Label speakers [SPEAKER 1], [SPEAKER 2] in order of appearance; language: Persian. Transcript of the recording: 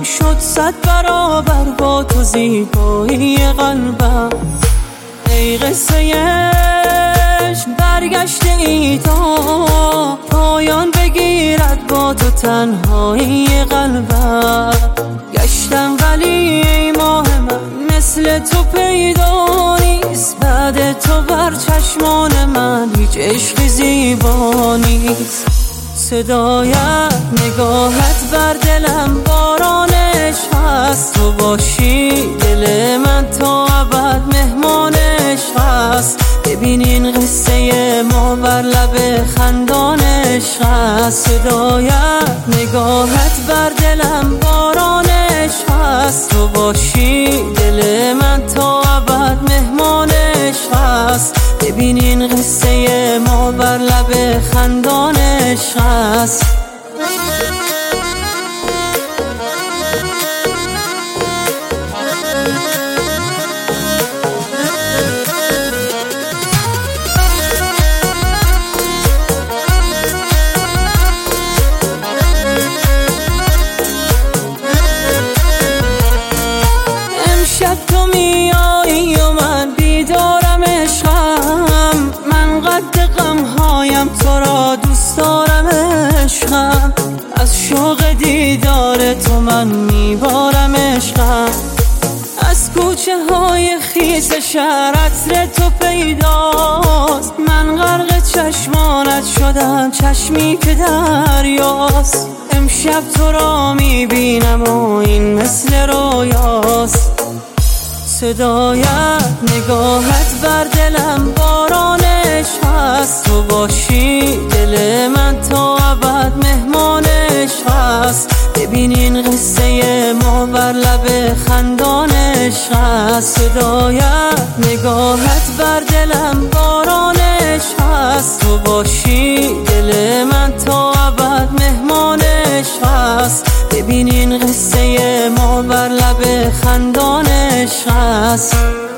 [SPEAKER 1] شد 100 برابر با تو زیبایی قلبم. ای قصه عشق برگشته ای تا پایان بگیرد با تو تنهایی قلبم. گشتم ولی ای ماه من مثل تو پیدا نیست، بعد تو بر چشمان من هیچ عشقی زیبا نیست. صدایت نگاهت بر دلم باران عشق هست، تو باشی دل من تا ابد مهمان عشق هست. ببین این قصه ما بر لب خندان عشق هست. صدایت نگاهت بر دلم باران عشق هست، تو باشی دل من تا ابد مهمان عشق هست. ببین این قصه ما بر لب خندان عشق هست. امشب تو میایی و من بیدارم عشقم، من قد غمهایم تو را دوست دارم عشقم. از شوق دیدار تو من میبارم عشقم. از کوچه های خیس شهر عطر تو پیداست، من غرق چشمانت شدم چشمی که دریاست. امشب تو را میبینم و این مثل رویاست. صدایت نگاهت بر دلم باران عشق هست، تو باشی دل من تا ابد مهمان عشق هست. ببین این قصه ما بر لب خندان عشق هست. صدایت نگاهت بر دلم باران عشق هست، تو باشی دل من تا ابد مهمان عشق هست. ببین این قصه ما بر لب خندان عشق هست.